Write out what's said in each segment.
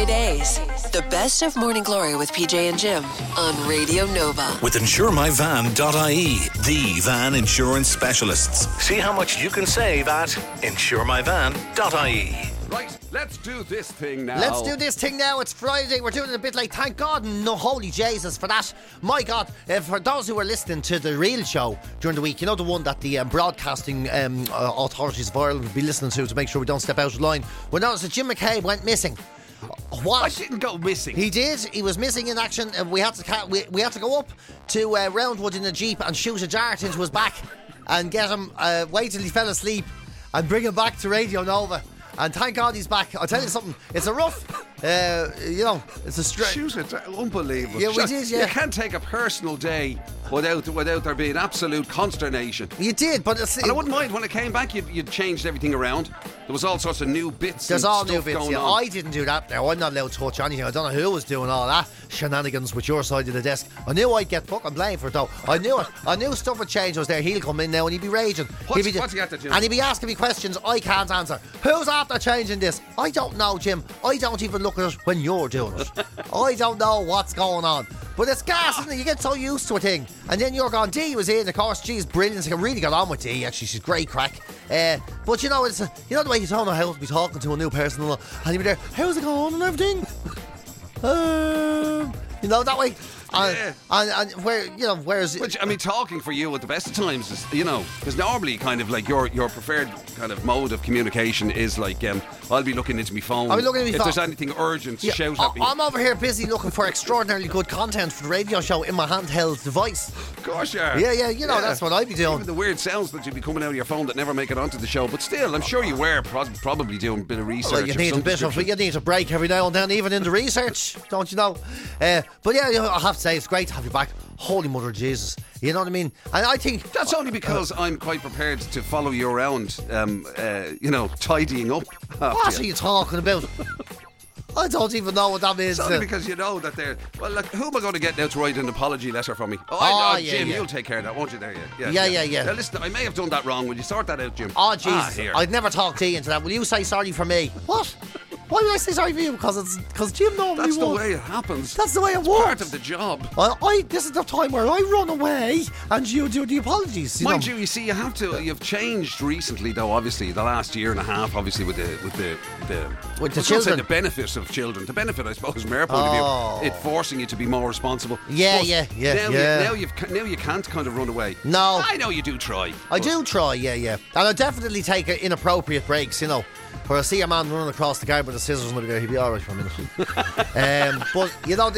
weekday days. The best of Morning Glory with PJ and Jim on Radio Nova. With InsureMyVan.ie, the van insurance specialists. See how much you can save at InsureMyVan.ie. Right, let's do this thing now. Let's do this thing now. It's Friday. We're doing it a bit late. Thank God. No, holy Jesus for that. My God. For those who are listening to the real show during the week, you know, the one that the broadcasting authorities of Ireland will be listening to make sure we don't step out of line. We noticed that Jim McCabe went missing. What? I didn't go missing. He did. He was missing in action. We had to go up to Roundwood in a Jeep and shoot a dart into his back and get him, wait till he fell asleep and bring him back to Radio Nova. And thank God he's back. I'll tell you something. It's a rough, it's a straight. Shoot it, unbelievable. Yeah, we did. Yeah, you can't take a personal day without there being absolute consternation. You did, but and I wouldn't mind when it came back. You'd changed everything around. There was all sorts of new bits. There's and all stuff new bits. Going Yeah, on. I didn't do that. Now I'm not allowed to touch anything. I don't know who was doing all that shenanigans with your side of the desk. I knew I'd get fucking blamed for it though. I knew it. I knew stuff would change. I was there. He'll come in now and he'd be raging. What's he got to do? And he'd be asking me questions I can't answer. Who's after changing this? I don't know, Jim. I don't even look at it when you're doing it. I don't know what's going on. But it's gas, isn't it? You get so used to a thing. And then you're gone. Dee was in, of course. She's brilliant. I really got on with Dee, actually. She's great crack. But you know, it's you know the way you don't know how to be talking to a new person and you'll be there, how's it going and everything? You know, that way. And where, you know, whereas... Which, I mean, talking for you at the best of times is, you know, because normally kind of like your preferred kind of mode of communication is like, I'll be looking into my phone. I'll be looking at my phone. If there's anything urgent, shout at me. I'm over here busy looking for extraordinarily good content for the radio show in my handheld device. Of course you are. Yeah, you know, that's what I'd be doing. Even the weird sounds that you'd be coming out of your phone that never make it onto the show, but still, I'm sure you were probably doing a bit of research. Well, you need a break every now and then, even in the research, don't you know? But yeah, I have to say, it's great to have you back. Holy Mother of Jesus. You know what I mean? And I think... That's only because I'm quite prepared to follow you around, tidying up. What are you talking about? I don't even know what that means. It's only because you know that they're... Well, look, who am I going to get now to write an apology letter for me? Jim, you'll take care of that, won't you? There, yeah. Now, listen, I may have done that wrong. Will you sort that out, Jim? Oh, Jesus. I'd never talk to you into that. Will you say sorry for me? What? Why would I say sorry for you? Because Jim normally That's the way it happens. That's the way it works. works. Part of the job. This is the time where I run away and you do the apologies. Mind you, see, you have to. You've changed recently, though. Obviously, the last year and a half. Obviously, with the children. The benefits of children. The benefit, I suppose, from our point of view, it forcing you to be more responsible. Yeah. Now you can't kind of run away. No, I know you do try. I do try. Yeah. And I definitely take inappropriate breaks. You know. Where I see a man running across the garden with the scissors and he'd be alright for a minute. But you know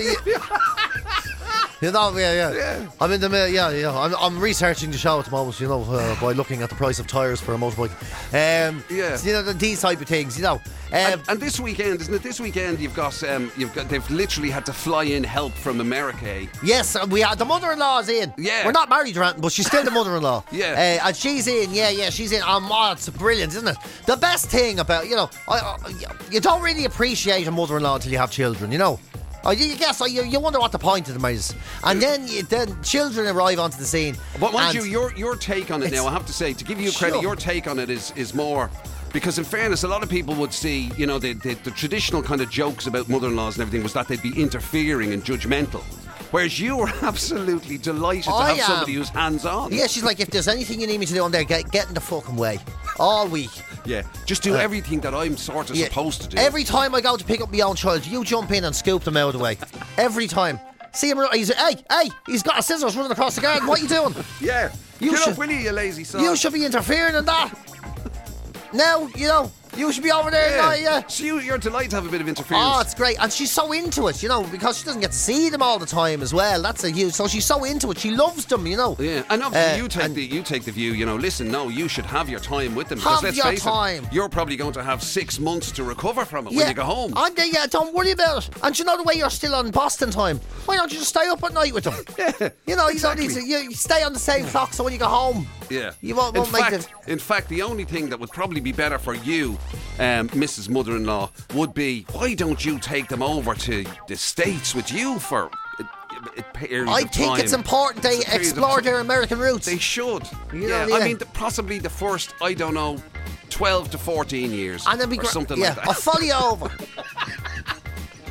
yeah. I'm in the middle. I'm researching the show at the moment. You know, by looking at the price of tyres for a motorbike. You know, these type of things. You know. And this weekend, isn't it? This weekend you've got they've literally had to fly in help from America. Eh? Yes, we had the mother-in-law's in. Yeah, we're not married or anything, but she's still the mother-in-law. Yeah, and she's in. Yeah, she's in. It's brilliant, isn't it? The best thing about you don't really appreciate a mother-in-law until you have children. You know. You wonder what the point of them is. And then children arrive onto the scene. But mind you, your take on it now, I have to say, to give you credit, your take on it is more... Because in fairness, a lot of people would see, you know, the traditional kind of jokes about mother-in-laws and everything was that they'd be interfering and judgmental. Whereas you were absolutely delighted to have somebody who's hands-on. Yeah, she's like, if there's anything you need me to do on there, get in the fucking way. All week. Yeah, just do everything that I'm sort of supposed to do. Every time I go to pick up my own child, you jump in and scoop them out of the way. Every time. See him, he's got a scissors running across the garden. What are you doing? Yeah. Get up, will you lazy son? You should be interfering in that. Now, you know, you should be over there. Yeah. So you're delighted to have a bit of interference. Oh, it's great. And she's so into it, you know, because she doesn't get to see them all the time as well. That's a huge... So she's so into it. She loves them, you know. Yeah. And obviously you take the view, you know, listen, no, you should have your time with them. Because let's face it, you're probably going to have 6 months to recover from it when you go home. And don't worry about it. And you know the way you're still on Boston time. Why don't you just stay up at night with them? Yeah. You know, exactly. you stay on the same clock so when you go home... Yeah. You won't in fact, the only thing that would probably be better for you, Mrs. Mother-in-law, would be, why don't you take them over to the States with you for a period of time? I think it's important they explore their American roots. They should. Yeah. I mean, possibly the first, 12 to 14 years. And then or something like that. I'll follow you over.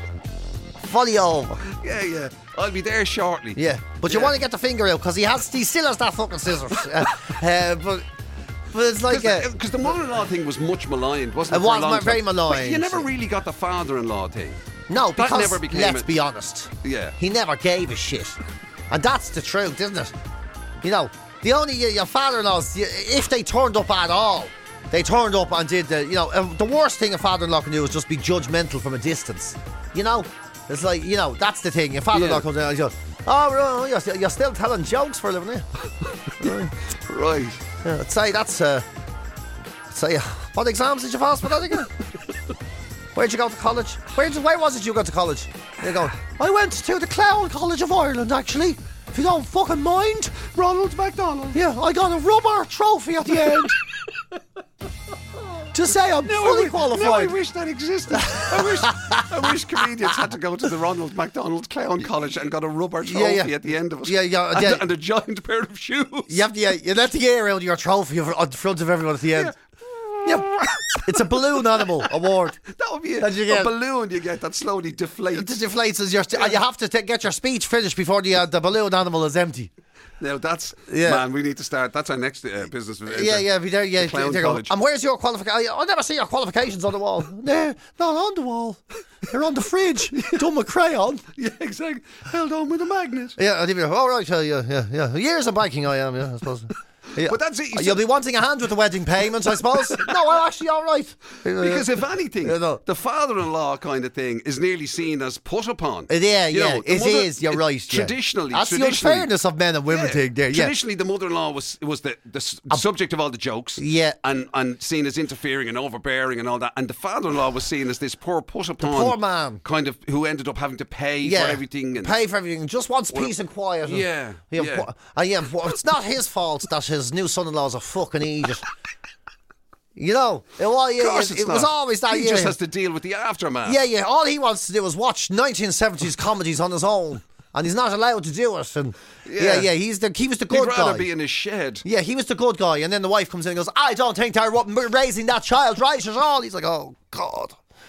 fully over. Yeah. I'll be there shortly. Yeah, but you want to get the finger out because he still has that fucking scissors. But it's like because the mother-in-law thing was much maligned, wasn't it? It was very But maligned. you never really got the father-in-law thing. no, that because never became let's a- be honest, Yeah. he never gave a shit, and that's the truth, isn't it? You know, the only your father-in-laws, if they turned up at all, they turned up and did the worst thing a father-in-law can do is just be judgmental from a distance. You know, it's like that's the thing. Your father-in-law comes in and he goes, "Oh, you're still telling jokes for a living, eh?" Right. Yeah, I'd say that's. What exams did you pass for that again? Where'd you go to college? Where was it you got to college? They go, I went to the Clown College of Ireland, actually. If you don't fucking mind. Ronald McDonald. Yeah, I got a rubber trophy at the end. To say I'm fully qualified. No, I wish that existed. I wish comedians had to go to the Ronald McDonald Clown College and got a rubber trophy at the end of it. Yeah. And a giant pair of shoes. You let the air out of your trophy on front of everyone at the end. Yeah. It's a balloon animal award. That would be a balloon you get that slowly deflates. It deflates as you have to get your speech finished before the balloon animal is empty. Now man, we need to start. That's our next business. Be there. Yeah, Clown there College. And where's your qualification? I never see your qualifications on the wall. They're not on the wall. They're on the fridge. Done with crayon. Yeah, exactly. Held on with a magnet. Yeah, I'd even. All right, yeah. Years of biking, I am. Yeah, I suppose. Yeah. But that's it. You'll be wanting a hand with the wedding payments, I suppose. No, I'm actually all right. Because if anything, the father-in-law kind of thing is nearly seen as put upon. It is. You're right. Traditionally, that's the unfairness of men and women thing. There, traditionally, the mother-in-law was the subject of all the jokes. Yeah, and seen as interfering and overbearing and all that. And the father-in-law was seen as this poor put upon, poor man, kind of who ended up having to pay for everything. And pay for everything. Just wants peace and quiet. It's not his fault that his new son-in-law is a fucking idiot. It was always that. He just has to deal with the aftermath. Yeah. All he wants to do is watch 1970s comedies on his own, and he's not allowed to do it. And he was the good guy. He'd rather be in his shed. Yeah, he was the good guy, and then the wife comes in and goes, "I don't think they're raising that child right at all." He's like, "Oh God,"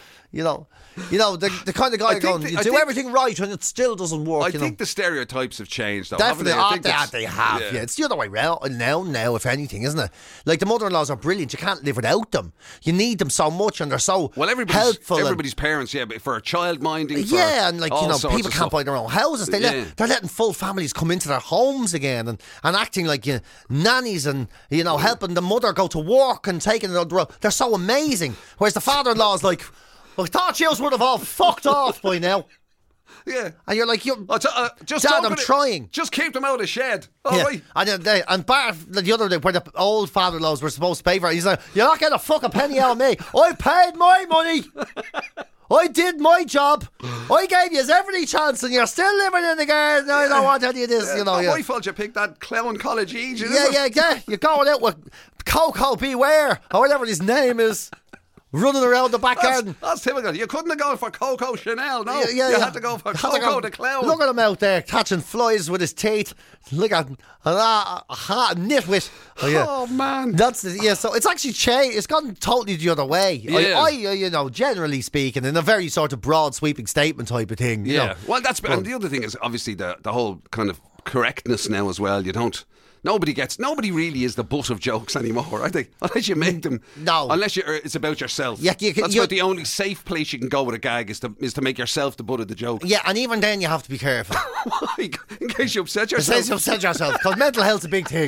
the kind of guy going, you do everything right and it still doesn't work. I think the stereotypes have changed, though. Definitely, they have. Yeah. It's the other way around now, if anything, isn't it? Like the mother-in-laws are brilliant. You can't live without them. You need them so much, and they're so helpful. Everybody's parents, but for a child minding. And people can't buy their own houses. They're letting full families come into their homes again and acting like nannies and helping the mother go to work and taking it on the road. They're so amazing. Whereas the father-in-law's like, I thought you would have all fucked off by now. Yeah. And you're like, just Dad, I'm trying. Just keep them out of the shed. All right. And Bar, the other day, where the old father-in-laws were supposed to pay for it, he's like, you're not getting a fucking penny out of me. I paid my money. I did my job. I gave you every chance, and you're still living in the garden. I don't want any of this, It's not my fault you picked that Clown College agent. Yeah. You're going out with Coco Beware, or whatever his name is. Running around the back garden. That's typical. You couldn't have gone for Coco Chanel, no. You had to go for Coco the Clown. Look at him out there catching flies with his teeth. Look at him. Nitwit. Oh, man. So it's actually changed. It's gone totally the other way. Yeah. Generally speaking, in a very sort of broad sweeping statement type of thing. Yeah. Well, and the other thing is obviously the whole kind of correctness now as well. Nobody really is the butt of jokes anymore, I think. Unless you make them. No. Unless it's about yourself. Yeah, that's about the only safe place you can go with a gag is to make yourself the butt of the joke. Yeah, and even then you have to be careful. Why? In case you upset yourself. In case you upset yourself, because mental health's a big thing.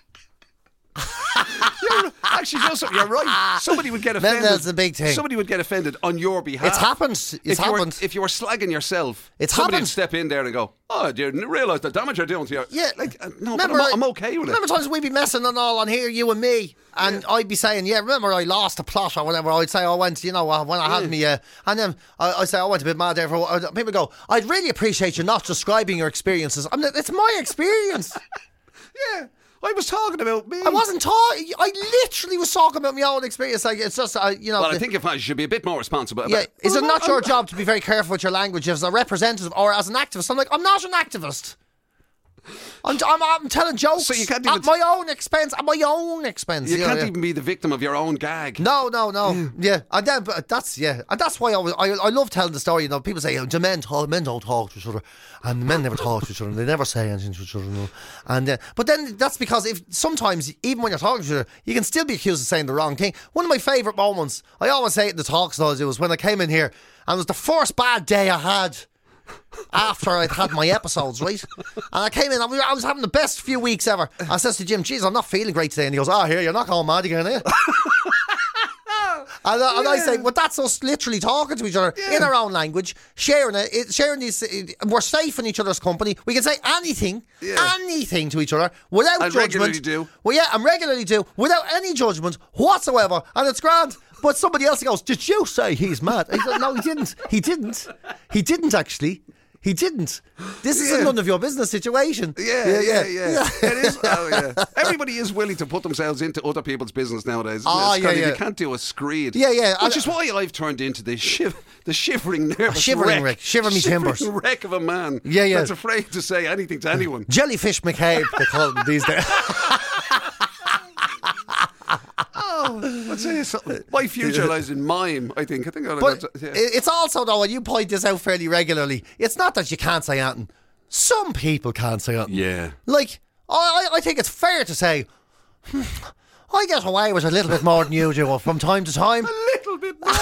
Actually, you're right. Somebody would get offended. That's a big thing. Somebody would get offended on your behalf. It's happened. If you were slagging yourself, somebody would step in there and go, "Oh, I didn't realise the damage you're doing to you." Yeah, I'm okay with it. Remember times we'd be messing and all on here, you and me, and I'd be saying, remember I lost a plot or whatever. I'd say I went, when I had me, and then I say I went a bit mad there. People go, I'd really appreciate you not describing your experiences. It's my experience. Yeah. I was talking about me. I wasn't talking. I literally was talking about my own experience. Like it's just, Well, I think you should be a bit more responsible. Is it not your job to be very careful with your language as a representative or as an activist? I'm like, I'm not an activist. I'm telling jokes So you can't at even- my own expense. At my own expense. You Yeah, can't yeah. even be the victim of your own gag. No. Yeah, and then but that's and that's why I love telling the story. You know, people say the men don't talk to each other, and men never talk to each other, and they never say anything to each other. You know? And but then that's because if sometimes even when you're talking to each other, you can still be accused of saying the wrong thing. One of my favourite moments, I always say it in the talks, though, was when I came in here, and it was the first bad day I had. After I'd had my episodes, right? And I came in, I was having the best few weeks ever. I says to Jim, geez, I'm not feeling great today. And he goes, here, you're not going mad again, are you? And I say, well, that's us literally talking to each other in our own language, sharing these. We're safe in each other's company. We can say anything to each other without And judgment. regularly do. Well, yeah, and regularly do without any judgment whatsoever, and it's grand. But somebody else goes, did you say he's mad? I said, no, he didn't. He didn't actually. He didn't. This is none of your business situation. Yeah. It is. Oh, yeah. Everybody is willing to put themselves into other people's business nowadays. Isn't it? It's kind of, you can't do a screed. Yeah. Which is why I've turned into the shivering nervous shivering wreck. Shiver me timbers. Wreck of a man. Yeah. That's afraid to say anything to anyone. Jellyfish McCabe, they call him these days. I'd say something. My future lies in mime, I think. But it's also, though, and you point this out fairly regularly, it's not that you can't say anything. Some people can't say anything. Yeah. Like, I think it's fair to say, I get away with a little bit more than you do from time to time. A little bit more.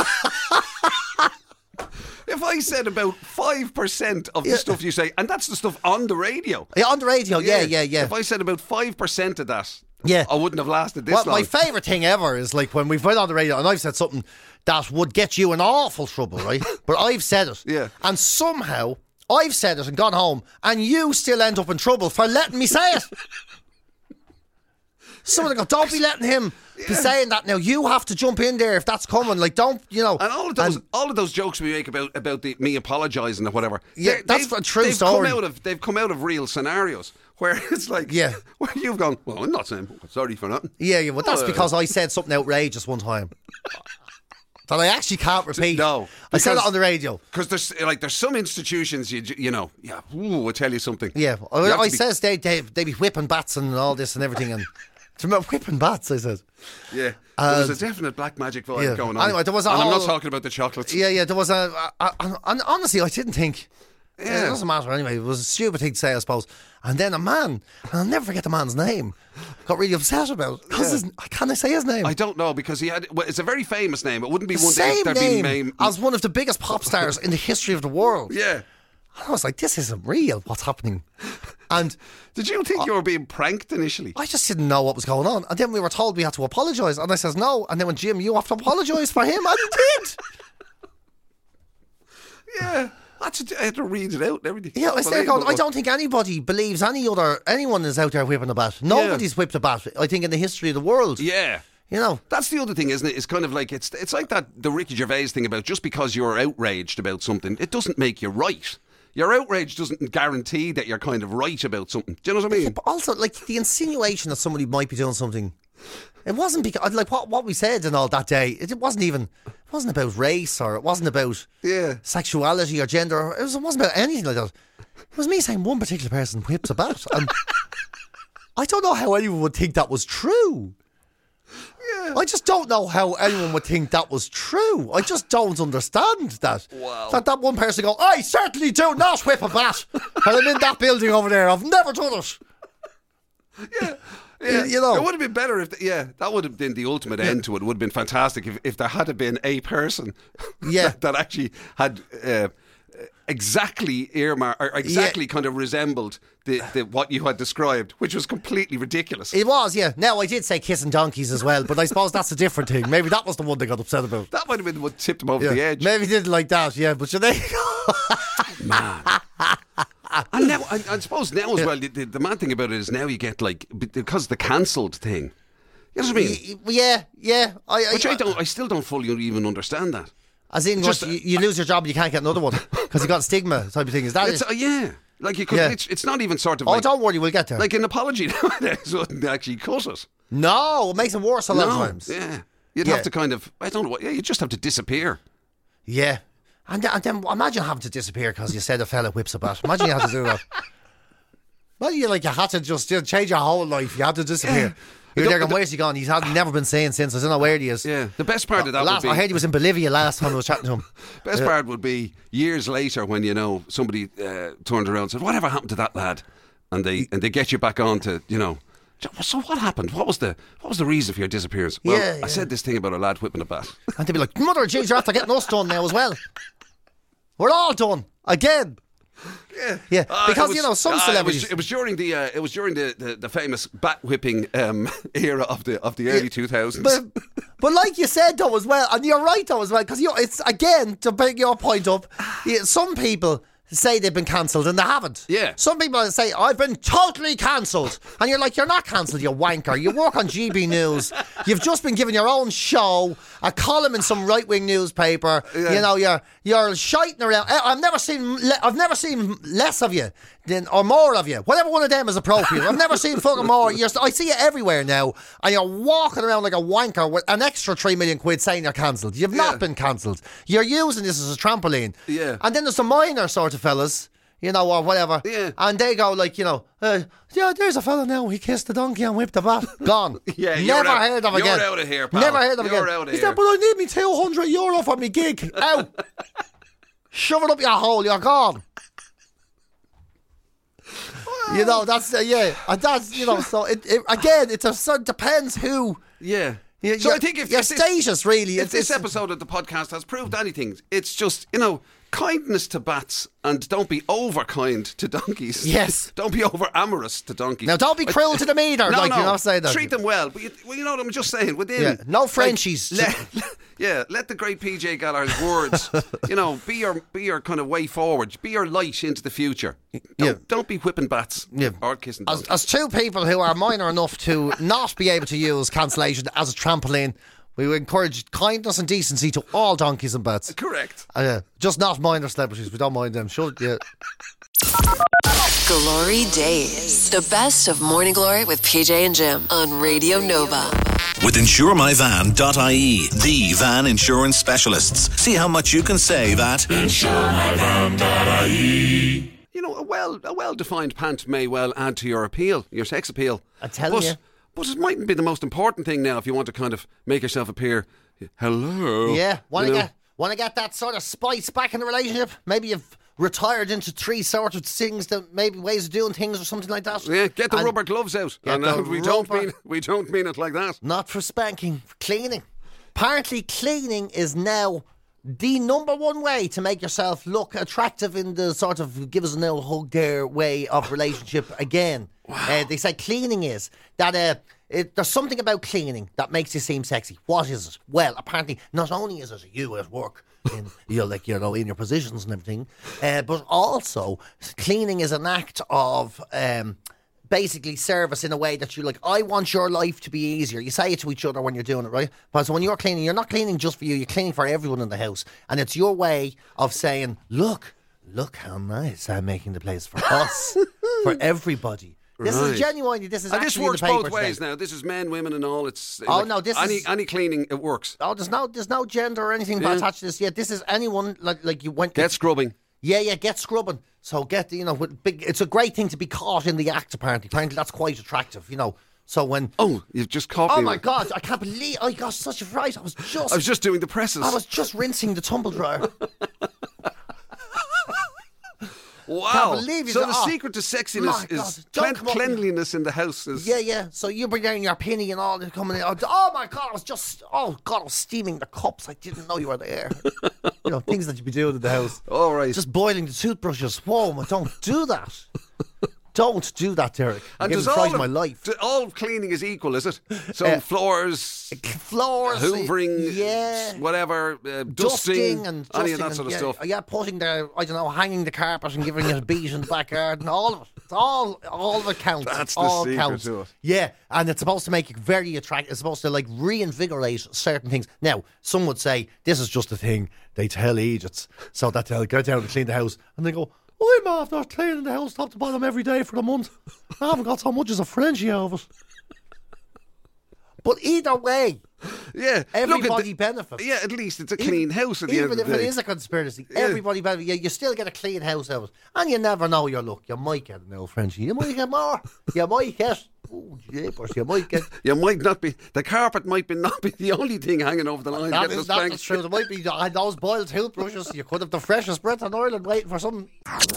If I said about 5% of the stuff you say, and that's the stuff on the radio. Yeah, on the radio, yeah. If I said about 5% of that, Yeah. I wouldn't have lasted this Well, long. my favourite thing ever is like when we've went on the radio and I've said something that would get you in awful trouble, right? But I've said it. Yeah. And somehow I've said it and gone home and you still end up in trouble for letting me say it. Someone go, don't be letting him be saying that now. You have to jump in there if that's coming. Like, don't, you know. And all of those jokes we make about me apologising or whatever. Yeah, that's a true story. They've come out of real scenarios where it's like, where you've gone, well, I'm not saying sorry for nothing. Yeah, well, that's because I said something outrageous one time that I actually can't repeat. No, I said it on the radio. Because there's some institutions you know. Yeah, I'll tell you something. Yeah, I says they be whipping bats and all this and everything and. Do you remember whipping bats? I said. Yeah, there was a definite black magic vibe going on. Anyway, there was and I'm not talking about the chocolates. Yeah, there was and honestly, I didn't think. Yeah. It doesn't matter anyway. It was a stupid thing to say, I suppose. And then a man, and I'll never forget the man's name, got really upset about it. Can I say his name? I don't know because it's a very famous name. It wouldn't be one same that name as one of the biggest pop stars in the history of the world. Yeah. I was like, this isn't real. What's happening? And did you think you were being pranked initially? I just didn't know what was going on. And then we were told we had to apologise. And I says, no. And then when Jim, you have to apologise for him. And he did. Yeah. I had to read it out and everything. Yeah, I don't think anybody believes anyone is out there whipping a bat. Nobody's whipped a bat, I think, in the history of the world. Yeah. You know, that's the other thing, isn't it? It's kind of like it's like the Ricky Gervais thing about just because you're outraged about something, it doesn't make you right. Your outrage doesn't guarantee that you're kind of right about something. Do you know what I mean? Yeah, but also, like, the insinuation that somebody might be doing something. It wasn't because, like, what we said and all that day. It wasn't about race or it wasn't about sexuality or gender. It wasn't about anything like that. It was me saying one particular person whips a bat, and I don't know how anyone would think that was true. Yeah. I just don't know how anyone would think that was true. I just don't understand that. Wow. That one person go, I certainly do not whip a bat. And I'm in that building over there. I've never done it. Yeah. Yeah. You know. It would have been better if, that would have been the ultimate end to it. It would have been fantastic if there had been a person that actually had exactly earmarked or exactly kind of resembled the what you had described, which was completely ridiculous. It was, yeah. Now, I did say kissing donkeys as well, but I suppose that's a different thing. Maybe that was the one they got upset about. That might have been what tipped them over the edge. Maybe he didn't like that, yeah, but there you go. Man. And now, I suppose now as well, the mad thing about it is now you get, like, because the cancelled thing. You know what I mean? Yeah. I still don't fully even understand that. As in, you lose your job and you can't get another one because you got stigma type of thing. Is that it? Yeah. Like, you could, it's not even sort of Oh, like... don't worry, we'll get there. Like, an apology nowadays wouldn't actually cut it. No, it makes it worse a lot of times. Yeah. You'd have to kind of... I don't know what... Yeah, you'd just have to disappear. Yeah. And then imagine having to disappear because you said a fella whips a bat. Imagine you have to do that. Well, you had to just change your whole life. You had to disappear. You're there going, where's he gone? He's never been seen since. I don't know where he is. Yeah, the best part of that would be... I heard he was in Bolivia last time I was chatting to him. Best part would be years later when, somebody turned around and said, whatever happened to that lad? And they get you back on to, so what happened? What was the reason for your disappearance? Well, I said this thing about a lad whipping a bat. And they'd be like, mother, jeez, you're after getting us done now as well. We're all done. Again. Yeah, because some celebrities. It was during the famous bat whipping era of the early 2000s. But like you said though as well, and you're right though as well, because it's again to bring your point up. Some people say they've been cancelled and they haven't. Yeah. Some people say, I've been totally cancelled. And you're like, you're not cancelled, you wanker. You work on GB News. You've just been given your own show, a column in some right-wing newspaper. Yeah. You're shiting around. I've never seen less of you or more of you. Whatever one of them is appropriate. I've never seen fucking more. I see you everywhere now, and you're walking around like a wanker with an extra 3 million quid saying you're cancelled. You've not been cancelled. You're using this as a trampoline. Yeah. And then there's the minor sort of fellas, or whatever. Yeah. And they go like, there's a fella now, he kissed the donkey and whipped the bat. Gone. Yeah, Never heard of again. You're out of here, pal. Never heard of you're again. Out of He here. said, but I need me €200 for me gig. Out. Shove it up your hole, you're gone. That's and that's so it again. It depends who. Yeah. So I think if your status really, if this episode of the podcast has proved anything, it's just kindness to bats and don't be over kind to donkeys. Yes. Don't be over amorous to donkeys. Now don't be cruel to them either. No. Say that. Treat them well. But you know what I'm just saying. Within no Frenchies. Let the great PJ Gallagher's words. Be your kind of way forward. Be your light into the future. Don't be whipping bats or kissing donkeys. As two people who are minor enough to not be able to use cancellation as a trampoline, we would encourage kindness and decency to all donkeys and bats. Correct. Just not minor celebrities. We don't mind them. Glory Days. The best of Morning Glory with PJ and Jim on Radio Nova. With InsureMyVan.ie, the van insurance specialists. See how much you can save at InsureMyVan.ie. A well-defined pant may well add to your sex appeal. I tell you. But it mightn't be the most important thing now if you want to kind of make yourself appear. Hello. Yeah. Want to get that sort of spice back in the relationship? Maybe you've retired into 3 sort of things, that maybe ways of doing things or something like that. Yeah. Get the rubber gloves out. We don't mean it like that. Not for spanking. For cleaning. Apparently, cleaning is now the number one way to make yourself look attractive in the sort of give us a little hug there way of relationship again. Wow. They say cleaning is that there's something about cleaning that makes you seem sexy. What is it? Well, apparently not only is it you at work in in your positions and everything, but also cleaning is an act of basically service in a way that you're like, I want your life to be easier. You say it to each other when you're doing it, right? But so when you're cleaning, you're not cleaning just for you, you're cleaning for everyone in the house. And it's your way of saying, look how nice I'm making the place for us, for everybody. This is genuinely, this is and actually this works in the paper both ways today. Now. This is men, women and all. It's any cleaning, it works. Oh, there's no gender or anything attached to this yet. This is anyone like you went... Get scrubbing. Yeah, get scrubbing. So it's a great thing to be caught in the act, apparently. Apparently that's quite attractive, So when... Oh, you've just caught me. Oh my God, I can't believe I got such a fright. I was just doing the presses. I was just rinsing the tumble dryer. Wow. Can't believe so the secret to sexiness is cleanliness in the house. Yeah. So you bring down your penny and all coming in. Oh my God, I was steaming the cups. I didn't know you were there. Things that you'd be doing in the house. All right. Just boiling the toothbrushes. Whoa, don't do that. Don't do that, Derek. And does my life. All cleaning is equal, is it? So floors, hoovering, whatever, dusting, and any of that sort of stuff. Yeah, hanging the carpet and giving it a beat in the back garden. All of it. It's all of it counts. That's the secret to it. Yeah, and it's supposed to make it very attractive. It's supposed to reinvigorate certain things. Now, some would say this is just a thing they tell Egypts, so that they'll go down and clean the house, and they go, I'm after cleaning the house top to bottom every day for a month. I haven't got so much as a Frenchie out of it. But either way, Yeah, everybody benefits. Yeah, at least it's a clean house at the end of the day. Even if it is a conspiracy, everybody benefits. You still get a clean house out of it. And you never know your luck. You might get an old Frenchie. You might get more. You might get... Oh, jeepers, you might get... You might not be... The carpet might not be the only thing hanging over the line. That's true. There might be those boiled toothbrushes. You could have the freshest breath in Ireland waiting for something.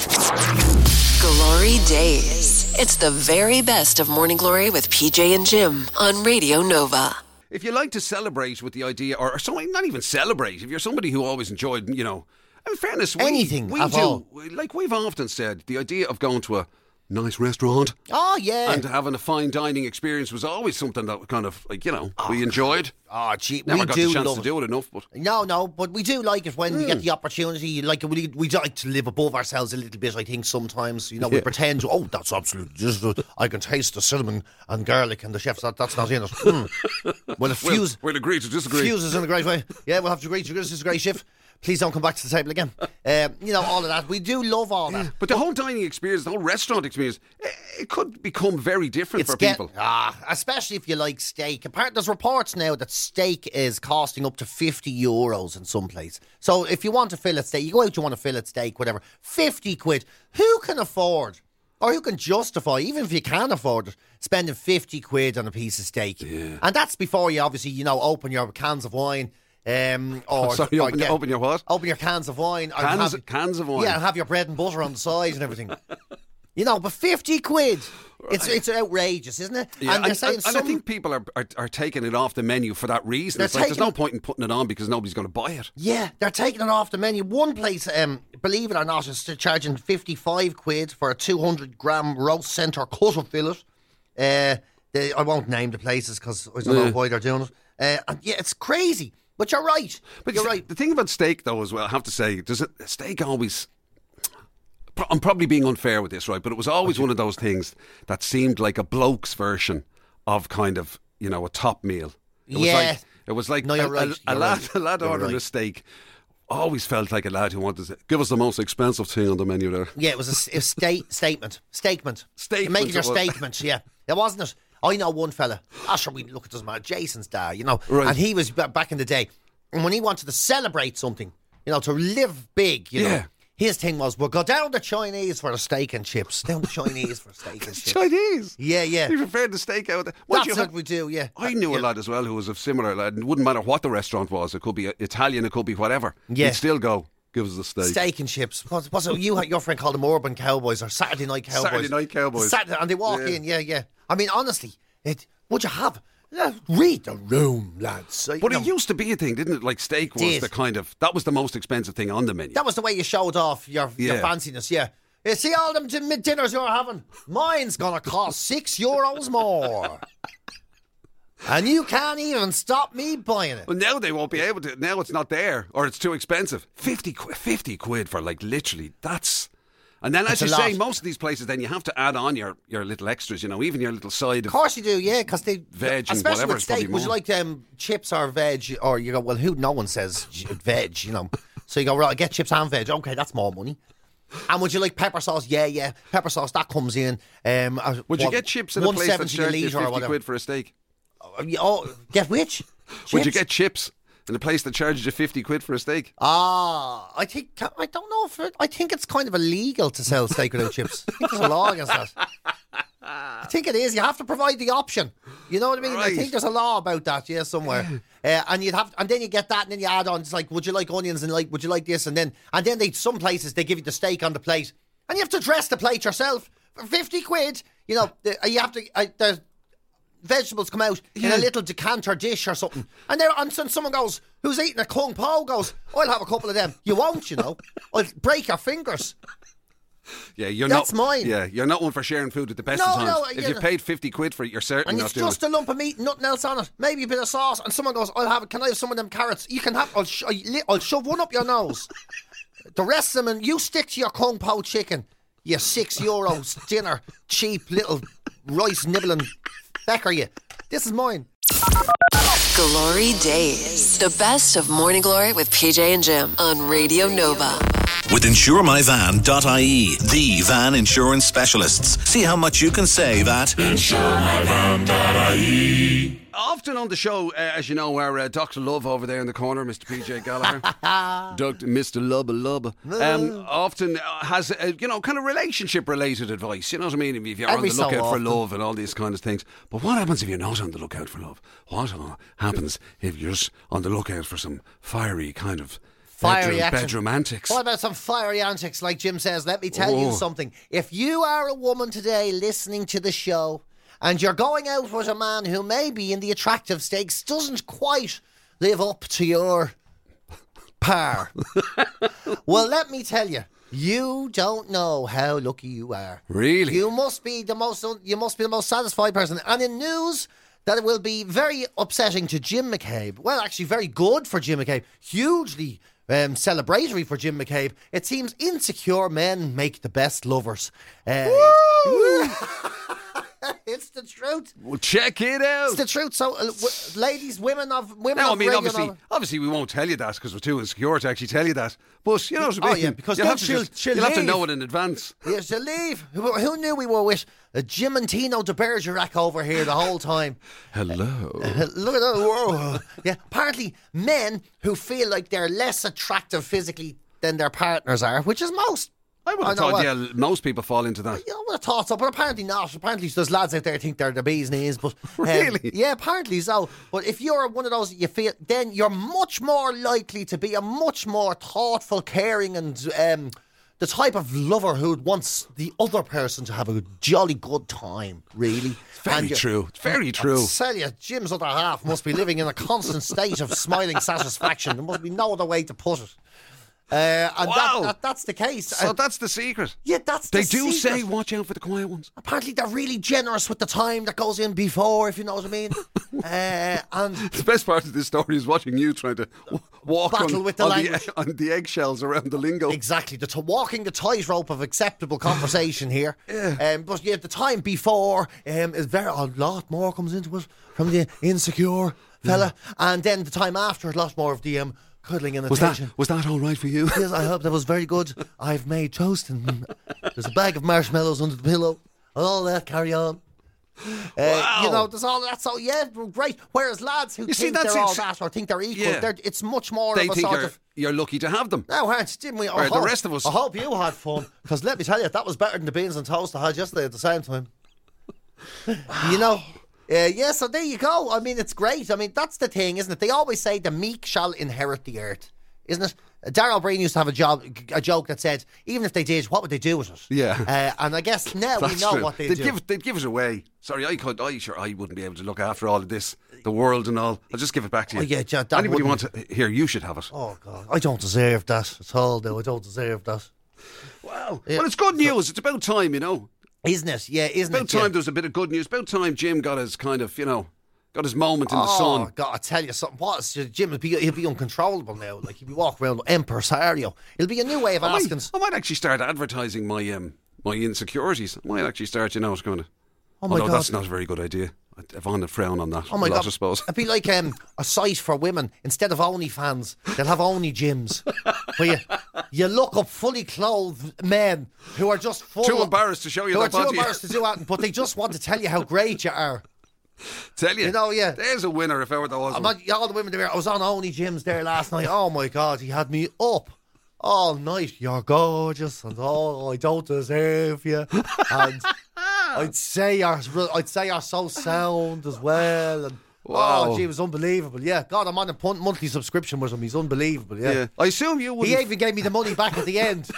Glory Days. It's the very best of Morning Glory with PJ and Jim on Radio Nova. If you like to celebrate with the idea, or something, not even celebrate, if you're somebody who always enjoyed, in fairness, anything we at do. all. Like we've often said, the idea of going to a nice restaurant. Oh, yeah. And having a fine dining experience was always something that kind of, we enjoyed. Oh, gee, Never we got do the chance love to it. do it enough, but... No, but we do like it when we get the opportunity. Like we like to live above ourselves a little bit, I think, sometimes. We pretend, that's absolutely just... I can taste the cinnamon and garlic and the chef's that's not in it. Well, we'll agree to disagree. Fuses in a great way. Yeah, we'll have to agree to this is a great chef. Please don't come back to the table again. All of that. We do love all that. But the whole dining experience, the whole restaurant experience, it could become very different for people. Especially if you like steak. Apparently, there's reports now that steak is costing up to €50 in some place. So if you want a fillet steak, you go out, you want a fillet steak, whatever, 50 quid. Who can afford, or who can justify, even if you can afford it, spending 50 quid on a piece of steak? Yeah. And that's before you obviously, open your cans of wine. Open your what? Open your cans of wine. Cans of wine. Yeah, and have your bread and butter on the side and everything. But 50 quid. Right. It's outrageous, isn't it? Yeah, and I think people are taking it off the menu for that reason. It's like there's no point in putting it on because nobody's going to buy it. Yeah, they're taking it off the menu. One place, believe it or not, is charging 55 quid for a 200-gram roast centre cut of fillet. I won't name the places because I don't know why they're doing it. It's crazy. But you're right. You're right. The thing about steak, though, as well, I have to say, steak always... I'm probably being unfair with this, right? But it was always one of those things that seemed like a bloke's version of kind of, a top meal. It was like no, a lad ordering a steak always felt like a lad who wanted to give us the most expensive thing on the menu there. Yeah, it was a statement. Statement. You're making your statement, yeah. It wasn't it? I know one fella. We look at this man, Jason's dad, Right. And he was back in the day. And when he wanted to celebrate something, to live big, his thing was, we'll go down to Chinese for the steak and chips. Down to Chinese for steak and chips. Chinese? Yeah. You preferred the steak out there? That's what we do, yeah. I knew a lad as well who was a similar lad. It wouldn't matter what the restaurant was. It could be Italian, it could be whatever. Yeah. He'd still go, give us the steak. Steak and chips. What's it? Your friend called them Urban Cowboys or Saturday Night Cowboys. Saturday Night Cowboys. And they walk in, yeah. I mean, honestly, would you have... read the room, lads. But it used to be a thing, didn't it? Like steak was that was the most expensive thing on the menu. That was the way you showed off your fanciness, yeah. You see all them dinners you're having? Mine's going to cost €6 more. And you can't even stop me buying it. Well, now they won't be able to. Now it's not there, or it's too expensive. 50 quid for, literally, that's... And then, as you say, most of these places, then you have to add on your little extras, even your little side of... Of course you do, yeah, because they... Veg and especially whatever. With steak, would you like chips or veg? Or you go, well, no one says veg, So you go, right, I get chips and veg. Okay, that's more money. And would you like pepper sauce? Yeah. Pepper sauce, that comes in. Would you get chips in a place that charges 50 quid for a steak? Get which? Would you get chips in a place that charges you 50 quid for a steak? I don't know I think it's kind of illegal to sell steak without chips. I think there's a law against that. I think it is. You have to provide the option. You know what I mean? Right. I think there's a law about that, somewhere. And then you get that, and then you add on. It's like, would you like onions, and would you like this, and then some places they give you the steak on the plate, and you have to dress the plate yourself for 50 quid. You have to. There's vegetables come out in a little decanter dish or something, and someone goes, who's eating a kung pao, goes, I'll have a couple of them. You won't, I'll break your fingers. Yeah, that's mine. Yeah, you're not one for sharing food at the best of times. No, if you paid 50 quid for it, you're certainly not doing it. And it's just a lump of meat, nothing else on it. Maybe a bit of sauce, and someone goes, can I have some of them carrots? You can have. I'll shove one up your nose. The rest of them, and you stick to your kung pao chicken. You €6 dinner, cheap little rice nibbling fecker you. This is mine. Glory Days. The best of Morning Glory with PJ and Jim on Radio Nova. with insuremyvan.ie, the van insurance specialists. See how much you can save at insuremyvan.ie. Often on the show, as you know, our Dr. Love over there in the corner, Mr. PJ Gallagher, Mr. Lubba, often has, kind of relationship-related advice. You know what I mean? If you're on the lookout for love and all these kind of things. But what happens if you're not on the lookout for love? What happens if you're just on the lookout for some fiery kind of bedroom antics? What about some fiery antics? Like Jim says, let me tell you something. If you are a woman today listening to the show, and you're going out with a man who maybe in the attractive stakes doesn't quite live up to your par. Well, let me tell you, you don't know how lucky you are. Really? You must be the most satisfied person. And in news that it will be very upsetting to Jim McCabe, well, actually very good for Jim McCabe, hugely celebratory for Jim McCabe, it seems insecure men make the best lovers. It's the truth. Well, check it out. It's the truth. So, ladies, women. Now, I mean, obviously, we won't tell you that because we're too insecure to actually tell you that. But you know what I mean. Oh yeah, because you'll have to know it in advance. Yeah, she'll leave. Who knew we were with Jim and Tino de Bergerac over here the whole time? Hello. Look at that. Whoa. Yeah. Apparently, men who feel like they're less attractive physically than their partners are, which is most. I would have thought, most people fall into that. I would have thought so, but apparently not. Apparently there's lads out there who think they're the bee's knees. But, really? Yeah, apparently so. But if you're one of those, you feel, then you're much more likely to be a much more thoughtful, caring and the type of lover who wants the other person to have a jolly good time, really. It's very true. It's very true. I tell you, Jim's other half must be living in a constant state of smiling satisfaction. There must be no other way to put it. And that's the case. So that's the secret. Yeah, that's the secret. They do say watch out for the quiet ones. Apparently they're really generous with the time that goes in before, if you know what I mean. And the best part of this story is watching you trying to walk battle with the language. on the eggshells around the lingo. Exactly, walking the tightrope of acceptable conversation here. Yeah. But yeah, the time before is a lot more comes into it from the insecure fella, and then the time after, a lot more of the cuddling and attention. Was that all right for you? Yes, I hope that was very good. I've made toast and there's a bag of marshmallows under the pillow and all that, carry on. Wow. You know, there's all that, so yeah, great. Whereas lads who think they're all that or think they're equal, it's much more they of a think sort of... You're lucky to have them. No, didn't we? Or the rest of us. I hope you had fun, because let me tell you, that was better than the beans and toast I had yesterday at the same time. Wow. You know... yeah, so there you go. I mean, it's great. I mean, that's the thing, isn't it? They always say the meek shall inherit the earth, isn't it? Darryl O'Brien used to have a joke that said, even if they did, what would they do with it? Yeah. And I guess now we know true. what they'd do. They'd give it away. Sorry, I wouldn't be able to look after all of this, the world and all. I'll just give it back to you. Oh, yeah, anybody want to hear, you should have it. Oh, God. I don't deserve that at all, though. I don't deserve that. Wow. Yeah. Well, it's good news. It's about time, you know. Isn't it? Yeah, isn't it? About time there was a bit of good news. About time Jim got his kind of, got his moment in the sun. Oh, God, I tell you something. Jim, he'll be uncontrollable now. Like, he'll be walking around impresario. It'll be a new way of asking. I might actually start advertising my insecurities. I might actually start, kind of... Oh, my God. That's not a very good idea. Yvonne would frown on that. Oh, my God. I suppose. It'd be like a site for women. Instead of OnlyFans, they'll have Only Gyms. Where you look up fully clothed men who are just too embarrassed to show you their body. Too embarrassed to do that, but they just want to tell you how great you are. Tell you. Yeah. There's a winner if ever there was one. All the women there. I was on Only Gyms there last night. Oh, my God. He had me up all night. You're gorgeous. And I don't deserve you. And... I'd say you're so sound as well, and wow. Gee, it was unbelievable. Yeah, God, I'm on a monthly subscription with him. He's unbelievable. Yeah. I assume you would. He even gave me the money back at the end.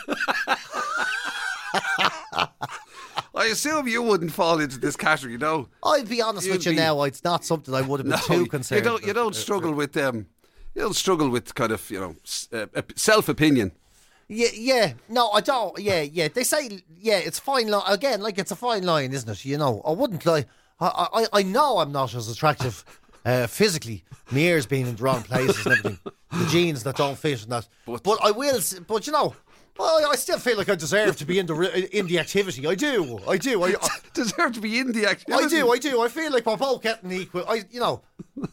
I assume you wouldn't fall into this category, no. I'll be honest with you now. It's not something I would have been too concerned. You don't struggle with You don't struggle with kind of self-opinion. Yeah, no, I don't. Yeah. They say, it's fine line. Again, like, it's a fine line, isn't it? I wouldn't lie. I know I'm not as attractive physically. My ears being in the wrong places and everything. The jeans that don't fit and that. But I will. But Well, I still feel like I deserve to be in the activity. I do. I deserve to be in the activity. I do. I feel like we're both getting equal. I feel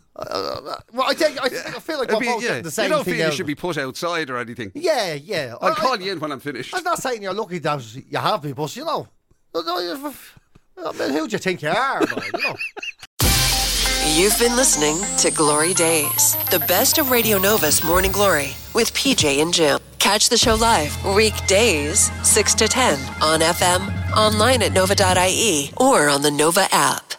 like we're both getting the same thing. You don't feel you should be put outside or anything. Yeah. I'll call you in when I'm finished. I'm not saying you're lucky that you have me, but who do you think you are, man? You've been listening to Glory Days, the best of Radio Nova's Morning Glory with PJ and Jim. Catch the show live weekdays 6 to 10 on FM, online at nova.ie, or on the Nova app.